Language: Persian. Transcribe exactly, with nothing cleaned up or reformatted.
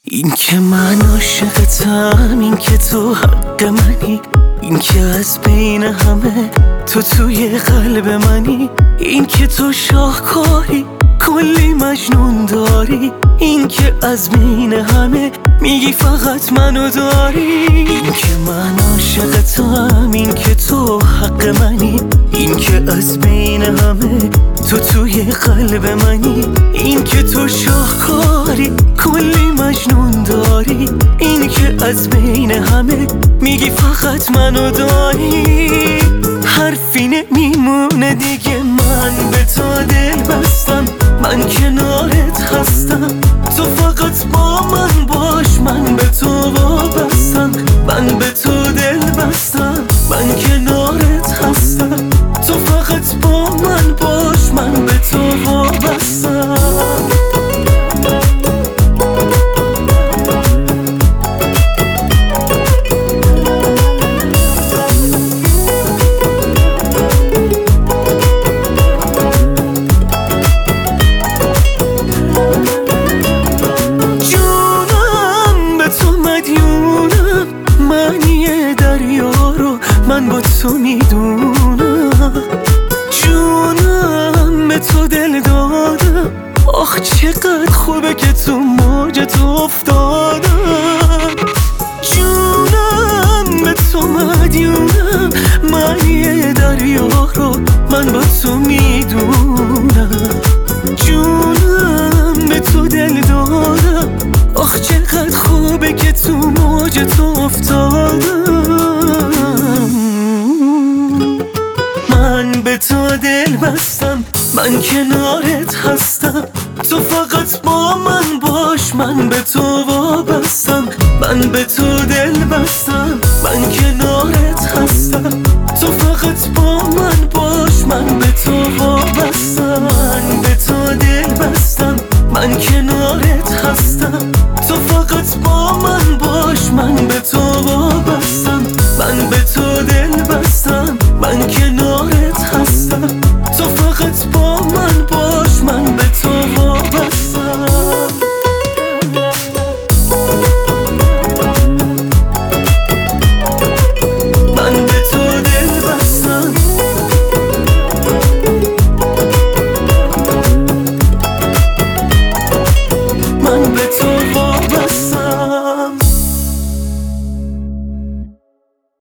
این که من عاشقتم، این که تو حق منی، این که از بین همه تو توی قلب منی، این که تو شاهکاری کلی مجنون داری، این که از بین همه میگی فقط منو داری. این که من عاشقتم، این که تو حق منی، این که از بین همه تو توی قلب منی، این که تو شاهکاری کلی مجنون داری، این که از بین همه میگی فقط منو داری. حرفی نمیمونه دیگه، من به تو دل بستم، من کنارت هستم، تو فقط با من باش، من به تو وابستم، من به تو دل بستم، من کنارت هستم، تو فقط با من باش، من به تو وابستم. من با تو میدونم، جونم به تو دل دادم، آخ چقدر خوبه که تو موجت افتادم. جونم به تو مدیونم، من یه دریا رو من با تو میدونم، جونم به تو دل دادم، آخ چقدر خوبه که تو موجت افتادم. من به تو دل بستم، من کنارت هستم، تو فقط با من باش، من به تو وابستم، من به تو دل بستم، من کنارت هستم، تو فقط با من باش، من به تو وابستم، من به تو دل بستم، من کنارت